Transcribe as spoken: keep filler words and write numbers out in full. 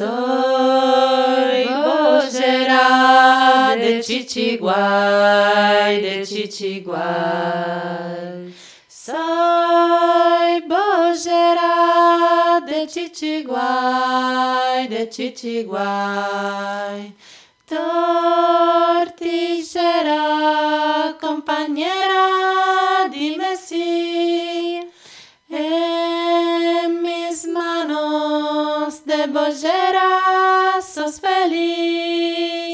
Soy bollera de Chichiguay, de Chichiguay. Soy bollera de Chichiguay, de Chichiguay. Tortillera, compañera, dime si en mis manos de bollera sos feliz.